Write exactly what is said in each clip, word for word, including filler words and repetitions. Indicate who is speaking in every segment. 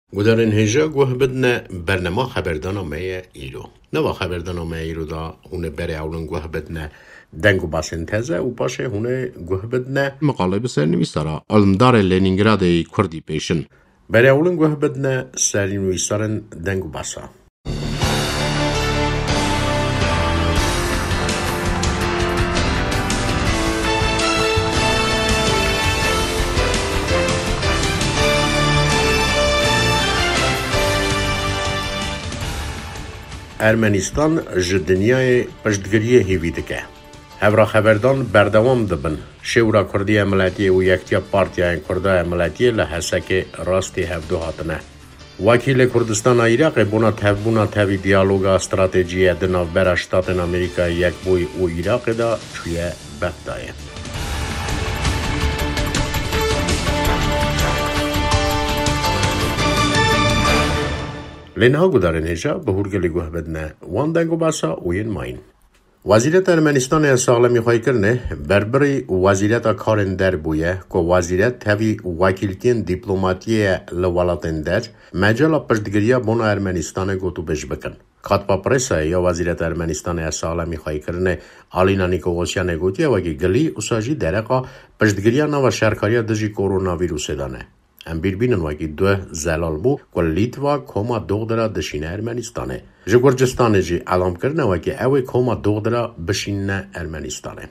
Speaker 1: گودارن هجا گوه بدن برنامه خبردارنامه ایرو. نوا خبردارنامه ایرو دا هونه بره اولن گوه بدن دنگو باسنتزه و باشه هونه گوه بدن مقاله بسر نویسارا علمدار لینینگراد کردی پیشن. بره اولن گوه بدن سری نویسارن دنگو باسا. ارمنستان جدنیای پشتگیری هیویده که هفرا خبردان بردوام دبن شورا کردی ملتی و یکتیا پارتیای کردای ملتی لحسک راستی هفدو هاتنه وکیل کردستان عراق بونا تبونا تبی دیالوگا استراتژی دناو برا شتاتن امریکا یک بوی و عراق دا چویه بددایه لنها گودارن هجا به هرگلی گوه بدنه وان دنگو باسا وین ماین. وزیرت ارمنستان ساغلمی خواهی کرنه بربری وزیرت کارن در بویه که وزیرت تاوی وکیلتین دیپلوماتی لولاتن در مجال پشتگیری بونا ارمنستان گوتو بش بکن. کاتبا پرسا یا وزیرت ارمنستان ساغلمی خواهی کرنه آلینا نیکوغوسیان گوتیه وگی گلی اساجی درقا پشتگیری نو شرکاری دجی کورونا ویروس دانه. ام بیربینن وکی دو زلال بو که لیتوا کوما دوغدرا دشینه ارمنستانه. جه گرجستانه جی علام کرنه وکی اوی کوما دوغدرا بشینه ارمنستانه.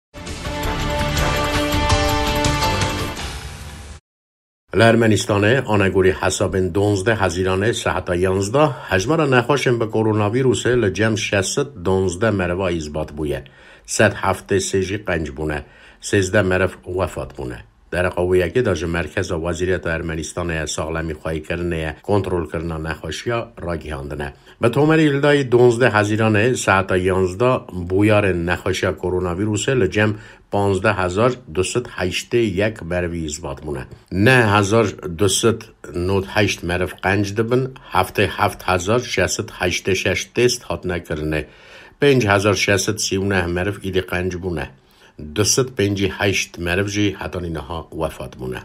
Speaker 1: لارمنستانه آنگوری حسابن دونزده هزیرانه ساعتا یانزده هجمارا نخوشن به کورونا ویروسه لجم شست دونزده مروا ایزبات بویه. ست هفته سیجی قنج بونه. سیزده مرف وفات بونه. در قویه که داج مرکز وزیریت ارمنستان ساغلمی خواهی کرنه کنترل کرنا نخوشیا را گیاندنه. به تومر ایلدای دونزده هزیرانه ساعت یانزده بویار نخوشیا کورونا ویروسه لجم پانزده هزار دوست هشت یک مروی ازباد مونه. نه هزار دوست نود هشت مرف قنج دبن هفته هفت هزار شست هشت شش تست هات نکرنه. پنج هزار شست سیونه مرف ایدی قنج بونه. دوست پنجی هشت مرف جی حتی اینها وفات مونه.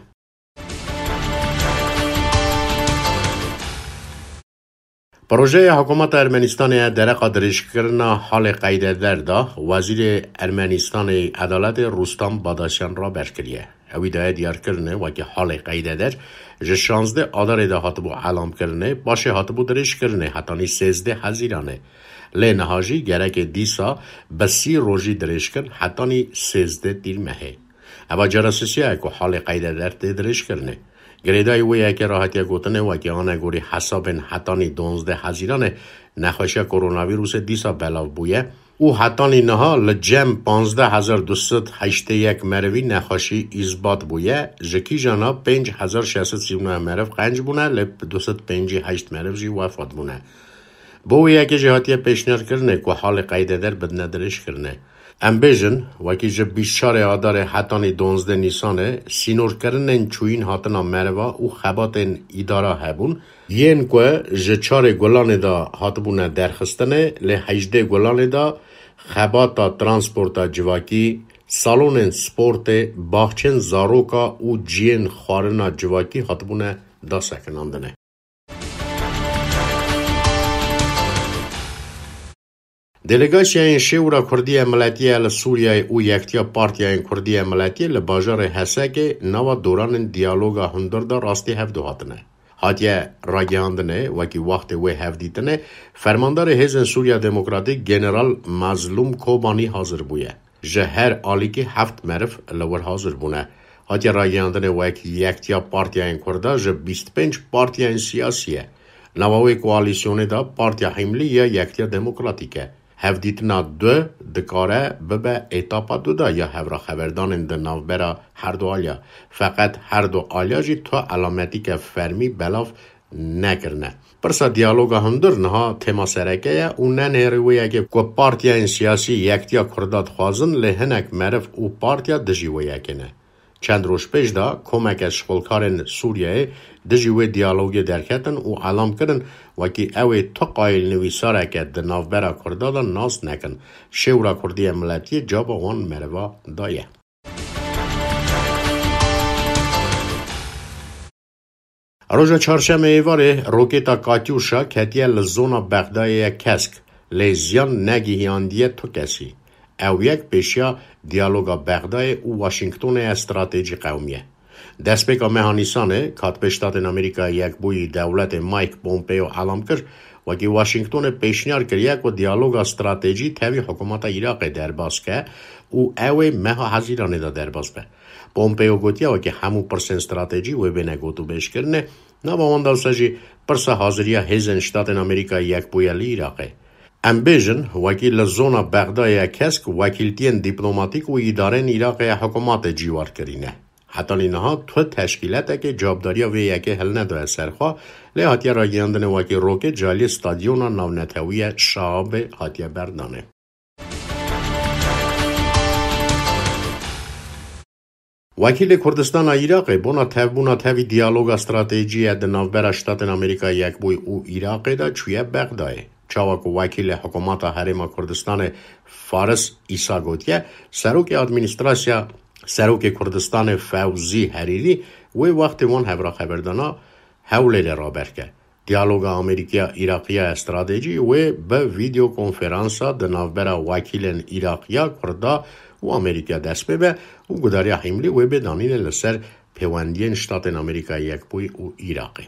Speaker 1: پروژه حکومت ارمنستان در قدرش کرنا حال قیده در دا وزیر ارمنستان عدالت رستم باداشان را برکریه. اوی دای دیار کرنه و که حال قیده در جه شانزده آدار ده هاتبو علام کرنه باشه هاتبو درش کرنه حتی نی سیزده هزیرانه. لی نهاجی گرک دیسا بسی روژی درش کرن حتی نی سیزده دیر مهه. اوه جراسیسی اکو حال قیده در درش کرنه. گریدای وی اکی راحتی گوتنه و که آنه گوری حسابن حتی نی دونزده هزیرانه نخوشی کورونا ویروس دیسا بلاو بویه او حتی نی نها لجم پانزده هزار دوست هشت یک مروی نخوشی ایزباد بویه جکی جانا پنج هزار شست سیونه مرف قنج بونه لب دوست پنجی هشت مرف جی وفات بونه. بو یکی جهاتی پیشنهاد کرنه که حال قیده در بدنه درش کرنه. ام بیجن وکی جه بیشتر آدار حتانی دونزده نیسانه سینور کرنن چوین هاتنا مروا او خباتن اداره هبون یین که جه چار گلانه دا هاتبونه درخستنه لی هجده گلانه دا خباتا ترانسپورتا جواکی سالون سپورت باخچن زاروکا او جین خارنا جواکی هاتبونه دا سکناندنه. دلگاسیان شورا کردی ملتی ال سوریای او یکتیا پارتیای کردی ملتی ل بازار حسک نوا دوران دیالوگا هندردا راستی هفدو هاتنه. هاتیه راگیاندنه وکی وقت وی هفدیتنه فرماندار حزب سوریا دموکراتیک جنرال مظلوم کوبانی حاضر بویه. جه هر آلیکی هفت مرف لور حاضر بونه. هاتیه راگیاندنه وکی یکتیا پارتیای کردا جه بیست پنج پارتیای سیاسیه. نواوی کوالیسیونه دا پارتیا حملی یا یکتیا دموکراتیکه. هفدیتنا دو دکاره ببه ایتاپا دو دا یا هفرا خبردان ده نوبرا هر دو آلیا. فقط هر دو آلیا جی تو علامتی که فرمی بلاف نکرنه. پرسا دیالوگا هندر نها تیما سرکه یا او ننهروی اگه که پارتیا سیاسی یکتیا کرداد خوازن لحنک مرف او پارتیا دجیوی اکنه. چند روز پیش دا کمک از شغلکارن سوریه دجیوی دیالوگی درکتن و علام کرن وکی اوی تو قایل نویساره که ده نوبرا کردادا ناس نکن شورا کردی ملتی جابا وان مروا دایه. روز چهارشنبه ایواره روکتا کاتیوشا کتیه لزونا بغدای کسک لیزیان نگیهاندیه تو کسی. او یک پیشیا دیالوگا بغدای و واشنگتن استراتژی قومیه. دست به مهانیسانه کاتب شتات امریکا یک بوی دولت مایک پومپیو اعلام کرد و که واشنگتن پیشنهاد کرد یک دیالوگ استراتژی تاوی حکومت عراق در باز که او اوی ماه حزیرانه دا در باز به. پومپیو گوتیه و که همون پرسن استراتژی و بینه گوتو بهش کرنه نه با من داستاجی پرسه حاضریه هیزن شتات امریکا یک بویلی عراقه. ام بیژن وکیل زونا بغدای کسک وکیلتین دیپلماتیک و اداره عراق حکومت جیوار کرینه. حتی اینها تو تشکیلات که جابداری و یکی حل نداره سرخوا لحاتی را گیاندن وکی روکه جالی استادیون نونتوی شعب حاتی بردانه. وکیل کردستان عراق بنا تبونا تبی دیالوگ استراتژی دناوبر شتات امریکا یک بوی او عراق دا چویه بغدای. چاوک وکیل حکومت حرم کردستان فارس ایسا گوتیه سروک ادمینستراسیا سروک کردستان فوزی حریری و وقتی وان هبرا خبردانا حول را برکه. دیالوگ امریکا عراقی استراتژی و به ویدیو کنفرانسا دناوبر وکیل عراقیا کردا و امریکا دست به و گداری حملی و به دانین لسر پیوندین شتات امریکا یک بوی و عراقی.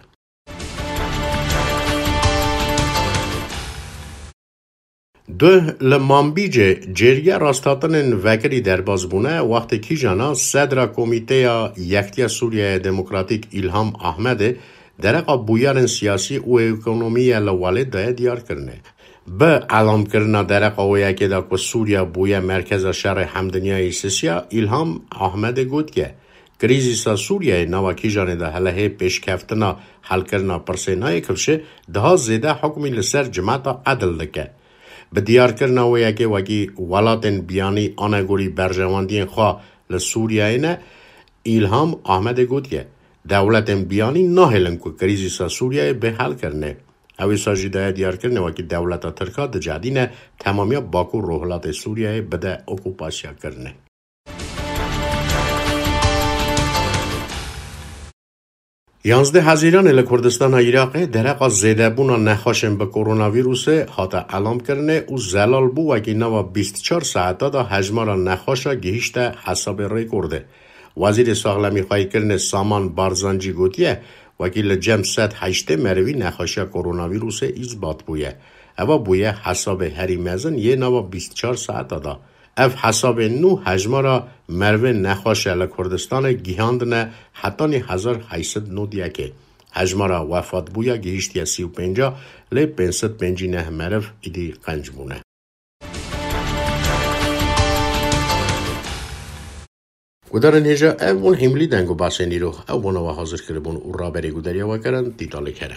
Speaker 1: دو لمانبیج جریه راستاتن وکری در بازبونه وقتی کی جانا صدر کمیته یکتی سوریه دموکراتیک ایلهام احمد درقا بویارن سیاسی و اکونومی لواله دای دیار کرنه. به علام کرنا درقا و یکی دا که سوریه بویه مرکز شهر همدنیای سیسیا ایلهام احمد گود که کریزیسا سوریه نوا کی جانه ده هله پیش کفتنا حل کرنا پرسینای کلشه ده زیده حکمی لسر جماعتا عدل دکه. به دیار کرنا و یکی وکی ولاتن بیانی آنگوری برجواندین خواه لسوریه اینه ایلهام احمد گود که دولت بیانی نهلن که کریزیسا سوریه به حل کرنه. اوی ساجی دای دیار کرنه وکی دولت ترکا ده جادینه تمامی باکو روحلات سوریه بده اکوپاسیا کرنه. یانزده هزیران ال کردستان عراق درقا زیده بونا نخاشن به کرونا ویروس حتی علام کرنه او زلال بو وکی نوا بیست و چهار ساعتا دا حجمارا نخاشا گهیشته حساب ریکورده. وزیر ساغلمی خواهی کرنه سامان بارزانجی گوتیه وکیل جمع ست هشته مروی نخاشا کرونا ویروس ایزبات بویه. اوا بویه حساب هری مزن یه نوا بیست و چهار ساعتا دا. اف حساب نو حجمارا مروی نخواشه لکردستان گیهاندنه حتی نی هزار هیست نو دیگه. حجمارا وفات بویا گیشتی سی و پنجا لی پنست پنجی نه مرو ایدی قنج بونه. گودارن هجا اون هملی دنگو باسنی رو او بنا و حاضر کربون او را بری گوداریا و کرن دیتالی کرن.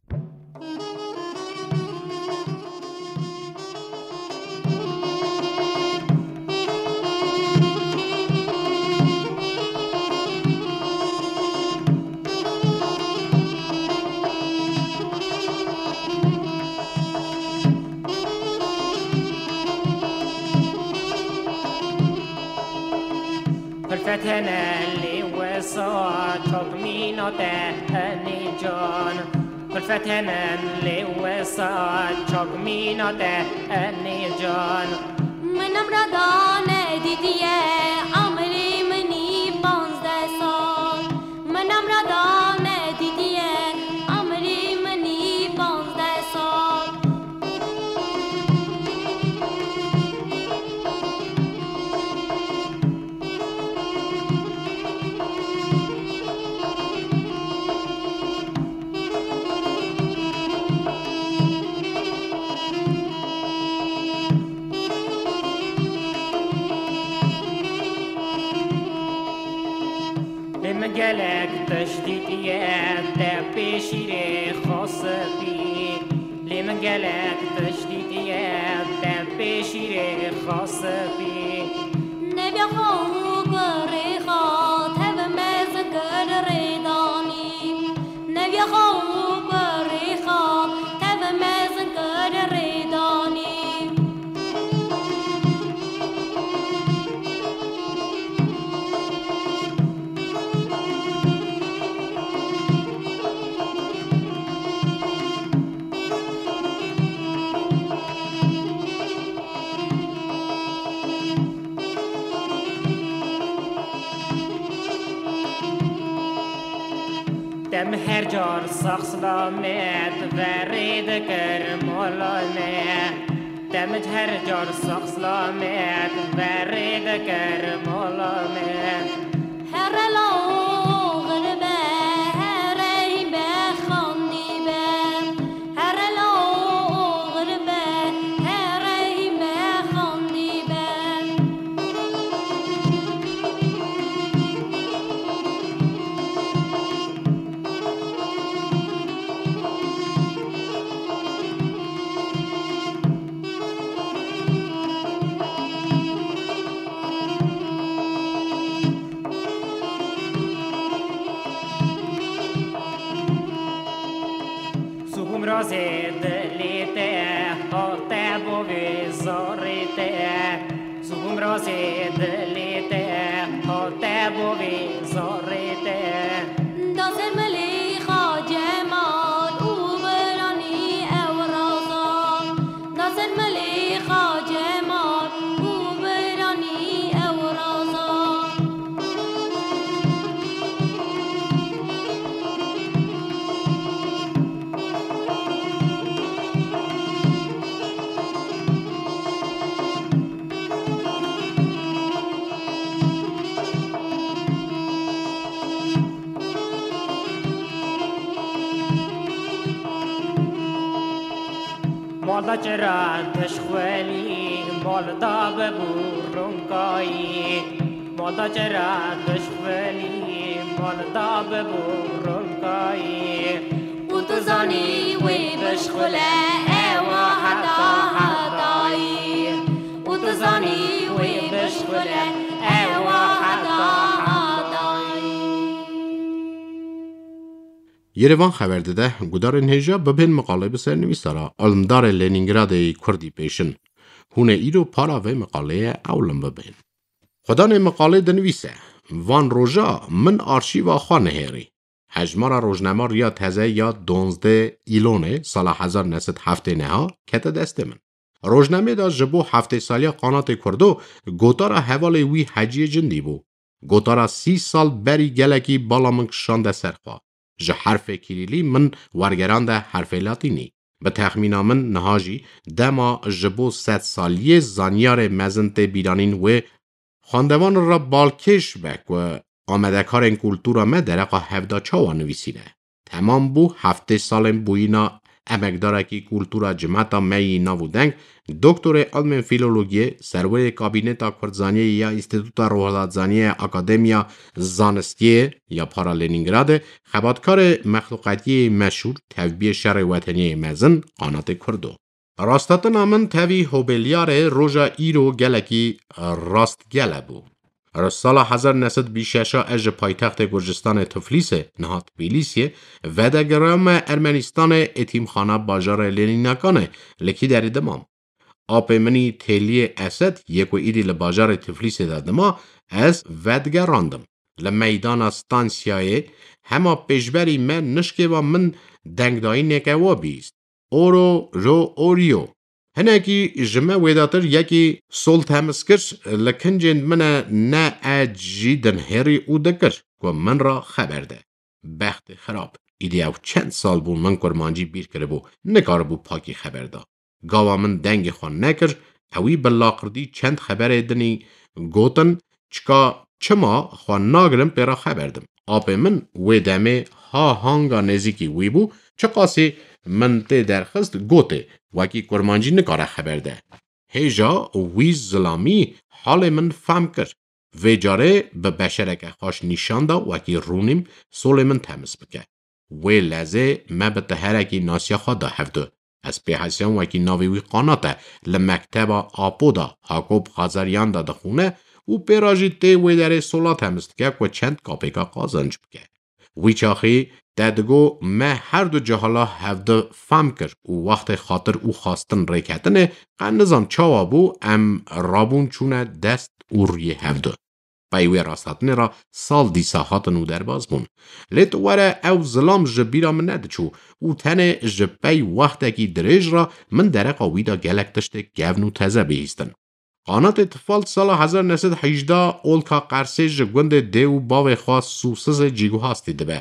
Speaker 2: فتنا اللي وصات تضمينه تهني جان كل فتنا اللي وصات تضمينه تهني جان
Speaker 3: من امرضان دیدیه عمری منی پانزده سال من امرضان دیدیه عمری منی پانزده سال
Speaker 2: مجالك تشديديات تبشير خاص بي لمجالك تشديديات تبشير خاص بي
Speaker 3: نبي خوب ريخات هذا ما ذكر ريداني نبي خوب ريخات هذا ما ذكر ريداني
Speaker 2: دم هر جار ساق سلامت ورید کر مولانه دم هر جار ساق سلامت ورید کر مولانه
Speaker 3: هر لاغر به هر این به خانی به هر لاغر به هر این به خانی به
Speaker 2: سوم رازه دلیته هاته بوی زاریته سوم رازه دلیته هاته بوی زاریته
Speaker 3: دازر ملی خاجمال او برانی اورازا دازر ملی خاجمال او برانی اورازا
Speaker 2: مالا چرا دشخولی مالا ببو رنگایی مالا چرا دشخولی مالا ببو رنگایی
Speaker 3: او تو زانی وی بشخله اوا حدا حدایی او تو زانی وی بشخله اوا حدا حدایی
Speaker 1: یروان خبر داده گودار نهجا ببین مقاله بسر نویسارا علمدار لنینگراد کردی پیشن هونه ایرو پارا و مقاله اولم ببین خدان مقاله دنویسه وان روژا من آرشیو خواه نهیری هجمارا روزنامه یا تازه یا دونزده ایلونه سال هزار و نهصد و هفتاد و نه کت دست من روزنامه دا جبو هفته سالی قانات کردو گوتارا حوال وی حجی جندی بو گوتارا سی سال بری گلکی بالا من کشانده سرخوا جه حرف کلیلی من ورگران ده حرف لاتینی به تخمین من نهاجی دما جبو ست سالی زانیار مزنت بیرانین و خاندوان را بالکش بک و آمده کارن کلتورا مدرقا هفدا چاوا نویسینه. تمام بو هفته سالم بوینا امکداره کی کلتورا جماعتا می ناودنگ دکتر علم فیلولوژی سرور کابینتا کردزانی یا انستیتوتا روحلاتزانی اکادمیا زانستی یا پارا لنینگراد خباتکار مخلوقاتی مشهور تبیه شهر وطنی مزن قانات کردو. راستاتنا من تاوی هوبلیار روژا ایرو گلکی راست گله بو. سال هزار و نهصد و بیست و شش اج پایتخت گرجستان تفلیس نهات تبلیسیه و در گرام ارمنستان اتیمخانه باجار لنیناکانه لکی در دمام. آپ منی تلی اسد یک و ایدی لباجار تفلیس دادما از ودگراندم. لمیدان استانسیای همه پیشبری من نشکه و من دنگدایی نکوا بیست. اورو رو اوریو. هنگی جمع ویداتر یکی سولت همسکرش لکنجند من نه اجیدن هری او دکر و من را خبر ده. بخت خراب. ایدی او چند سال بون من کرمانجی بیر کرده بو نکار بو پاکی خبر ده. گاوا من دنگ خوان نکر اوی بلاقردی چند خبر دنی گوتن چکا چما خوان ناگرم پیرا خبردم. آپ من ویدمه ها هانگا نزیکی وی بو چقاسی من ته درخست گوته وکی کرمانجی نکاره خبر ده. هجا وی ظلامی حال من فهم کرد. و جاره به بشرک خوش نشان دا وکی رونیم سول من تمس بکه. و لحظه ما به تهرکی ناسیا خواه دا هفته. از پیحسیان وکی ناوی وی قاناته لمکتب آپو دا حاکوب خازریان دا دخونه و پیراجی ته وی داره سولا تمس که و چند کاپیکا قازنج بکه. وی چاخی دادگو ما هر دو جهالا هفته فهم کرد و وقت خاطر او خواستن ریکتنه قن نظام چاوا بو ام رابون چونه دست او روی هفته. بایوی راستاتنه را سال دیسا هاتن او در باز بون. لیت وره او ظلام جبیرا من ندچو او تنه جبای وقتکی دریج را من درقا ویدا گلک تشته گونو تزه بیستن. قانات اتفال سال هزار و نهصد و هجده اولکا قرسه جگوند دیو باو خواست سوسز جیگو هاستی دبه.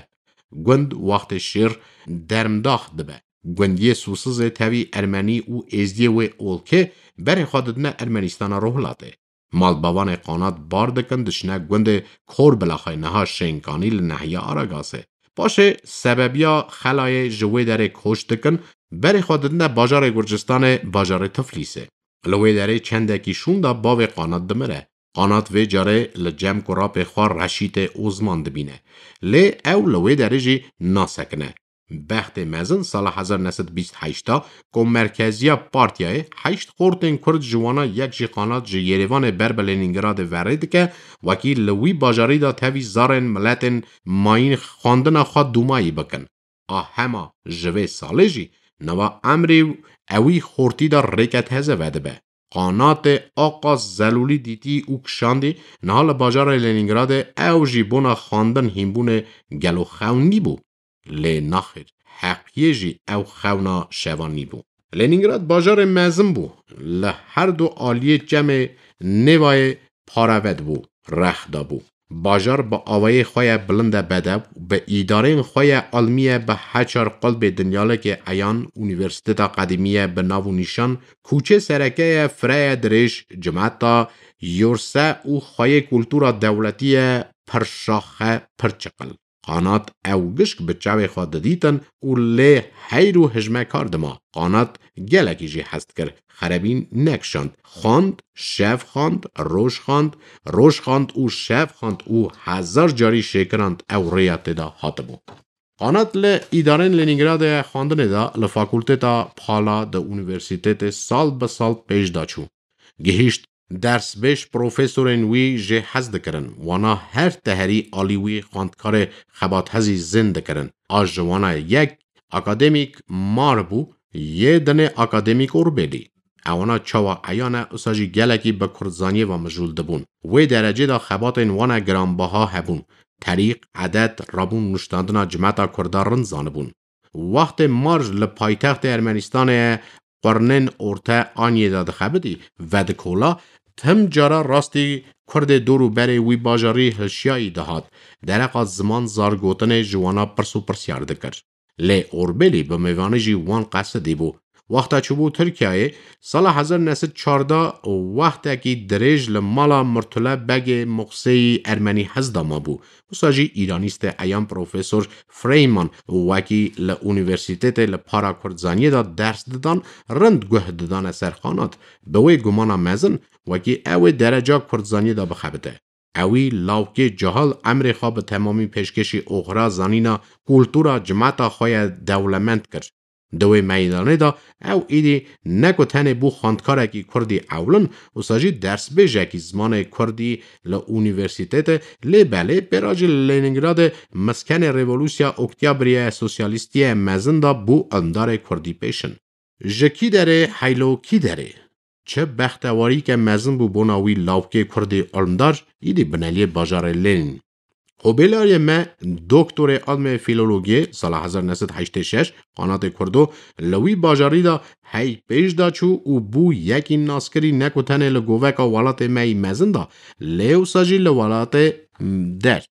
Speaker 1: گوند وقت شیر درمداخ دبه. گوندی سوسز تاوی ارمنی و ازدی و اولکه بر خوددن ارمنستان روحلاته. مالباوان قانات باردکن دشنه گوند کور بلاخای نها شنکانی لنحیه آراگاسه. باشه سببیا خلای جوی در کشتکن بر خوددن باجار گرجستان باجار تفلیسه. لوی داره چندکی شوندا باوی قانات دمره. قانات و جاره لجم کراپ خوار رشیت اوزمان دبینه. لی او لوی داره جی ناسکنه. بخت مزن سال هزار و نهصد و بیست و هشت که مرکزی پارتیای هشت خورتن کرد جوانا یک جی قانات جی یریوان برب لنینگراد ورد که وکی لوی باجاری دا تاوی زارن ملتن ماین خواندن خواد دومایی بکن. آه هما جوه ساله جی نوا امری اوی خورتی دا ریکت هزه وده به. قانات آقا زلولی دیتی او کشاندی نهال باجار لنینگراد او جی بونا خواندن هیمبون گلو خونی بو. لی نخیر حقیه جی او خونا شوانی بو. لنینگراد باجار مزم بو. لهر دو آلیه جمع نوای پاراود بو. رخدا بو. باجار با آوای خواه بلند بده به ایدارین خواه علمیه به هچار قلب دنیاله که ایان اونیورسیتتا قدیمیه به ناو نیشان کوچه سرکه فرای درش جمعتا یورسه او خواه کلتورا دولتیه پرشاخه پرچقل. قانات او گشک به چاوی خواد دیتن او لی حیرو هجمه کاردما. قانات گلکی جی هست کر خرابین نکشاند. خاند، شف خاند، روش خاند، روش خاند او شف خاند او هزار جاری شکرند او ریات دا حاتبو. قانات لی ایدارین لنینگراد خواندن دا لفاکولتتا پالا دا اونیورسیتت سال به سال پیش دا چو. گهیشت درس بش پروفیسورن وی جه حزد کرن وانا هر تهری آلیوی خواندکار خبات هزی زنده کرن. آج وانا یک اکادمیک مار بو یه دنه اکادمیک اوربیلی. اوانا چاوا ایانا اساجی گلکی به کرزانی و مجول دبون. وی درجه دا خباتن وانا گرانباها هبون. طریق عدد رابون نشتاندنا جمعتا کردارن زانبون. وقت مارج لپایتخت ارمنستان قرنن ارته آنیه داد خبدی و دکولا تم جارا راستی کرد دورو بری وی باجاری هشیایی دهات درق زمان زارگوتن جوانا پرسو پرسیار دکر. لی اوربیلی به میوانه جی وان قصدی بو. وقتا چوبو ترکیه سال هزار و نهصد و چهارده وقتا کی دریج لمالا مرتله بگ مقصی ارمنی هزدا ما بو. وساجی ایرانیست ایام پروفیسور فریمان وکی لونیورسیتت لپارا کردزانی دا درس دادن رند گوه دادن سرخانات بوی گمانا مزن وکی اوی درجا کردزانی دا بخبته. اوی لاوکی جهال امر خواب تمامی پیشکشی اغرا زانینا کلتورا جماعتا خواه دولمند کرد. دوی میدانه دا او ایدی نکو تنه بو خاندکاره کی کردی اولن و ساجی درس بیجه کی زمان کردی لونیورسیتت لی بله براج لینینگراد مسکن ریولوسیا اکتیابری سوسیالیستی مزن دا بو اندار کردی پیشن. جکی داره حیلو کی داره؟ چه بختواری که مزن بو بوناوی لاوکی کردی اندار ایدی بنالی باجار لینین. قبیلای ما دکتر علم فیلولوژی سال هزار و نهصد و هشتاد و شش قانات کردو لوی باجاری دا هی پیش دا چو او بو یکی ناسکری نکوتنه لگوه که ولات مای مزن دا لیو ساجی لولات در.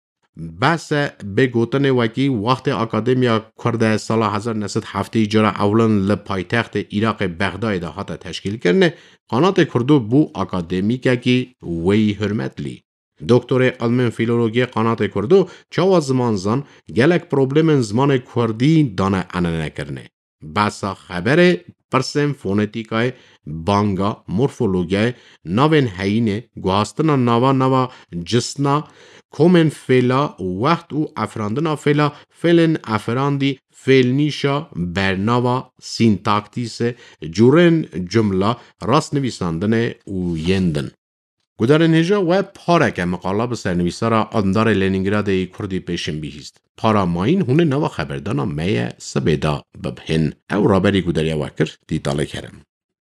Speaker 1: بس بگوتن وکی وقت اکادمیا کرده سال هزار و نهصد و هفتاد جرا اولن لپایتخت عراق بغداد دا حتا تشکیل کرنه قانات کردو بو اکادمیکه کی وی حرمت لی. دکتر علم فیلولوژی قانات کردو چاوا زمان زن گلک پروبلم زمان کردی دانه انانه کرنه. بسا خبر پرسم فونتیکای بانگا مورفولوژی نوین هینه گوهستنا نوا نوا جسنا کومن فیلا وقت و افراندنا فیلا فیلن افراندی فیلنیشا برناوا سینتاکتیس جورن جمله راست نویساندن و یندن. گودارن هجا و پارا که مقاله به سرنویسارا اندار لنینگراد کردی پیشن بیهیست. پارا ماین هونه نوا خبردانا میه سبیدا ببهن او رابری گوداریا وکر دیتاله کرم.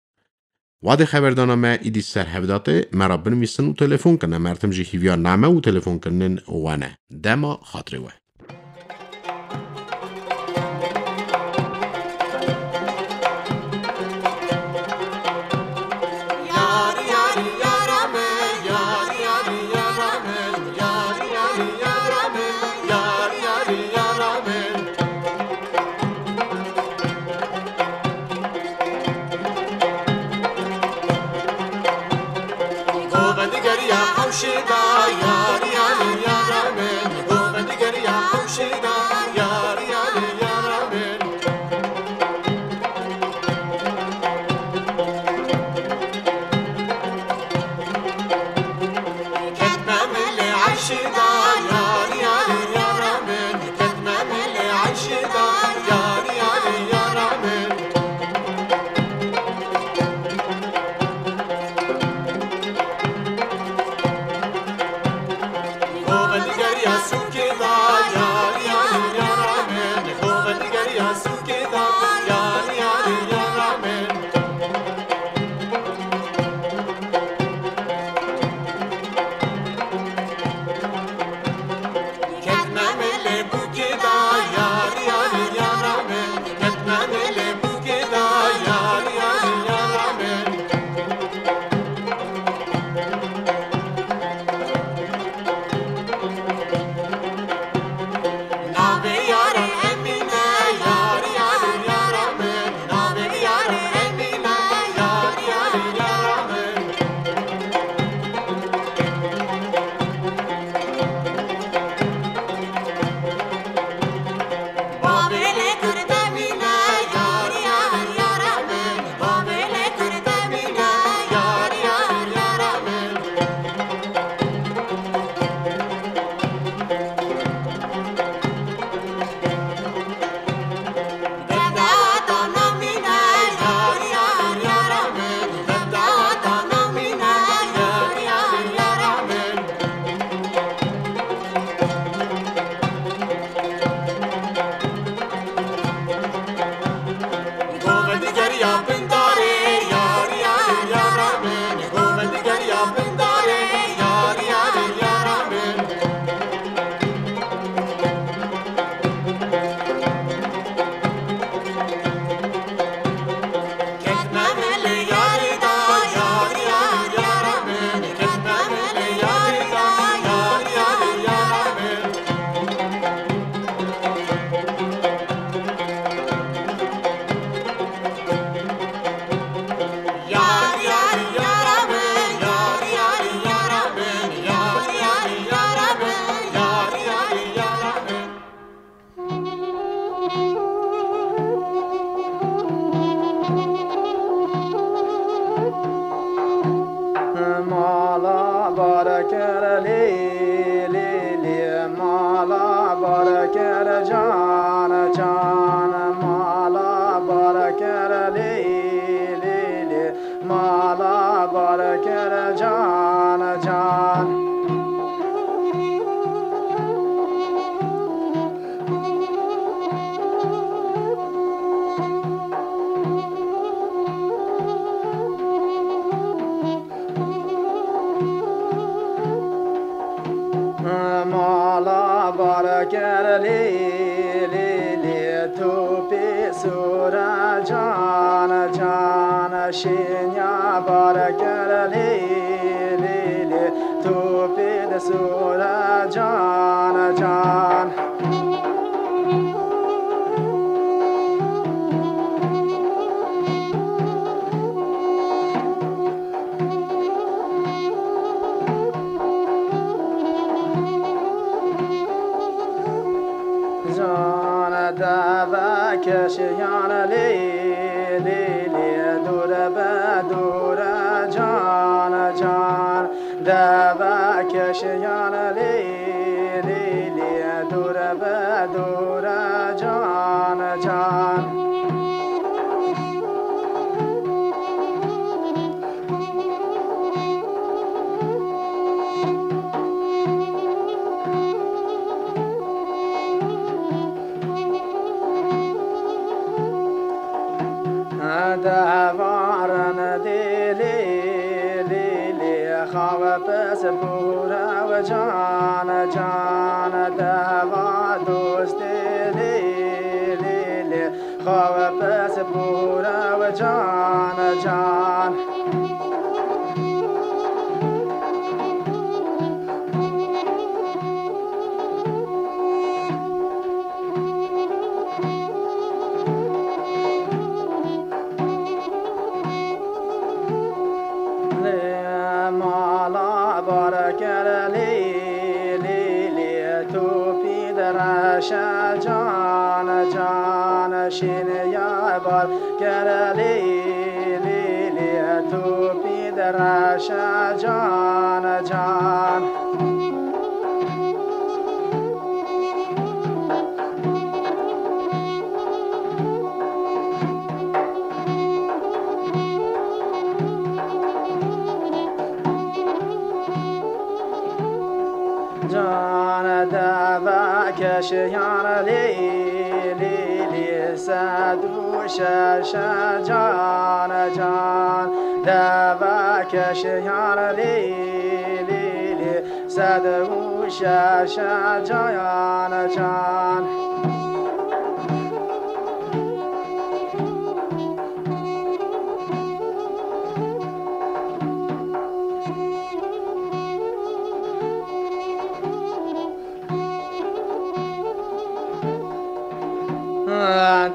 Speaker 1: واده خبردانا ما ایدی سر هفداته مرا بنویسن و تلفون کنه مرتم جی هیویا نامه و تلفون کنن وانه دما خاطره وه.
Speaker 4: Yar yar yar yar yar yar yar yar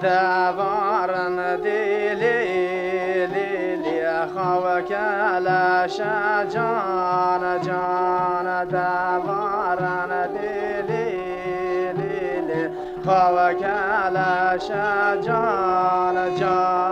Speaker 4: دوارن دیلی لیلی خواک لش جان جان دوارن دیلی لیلی خواک لش جان جان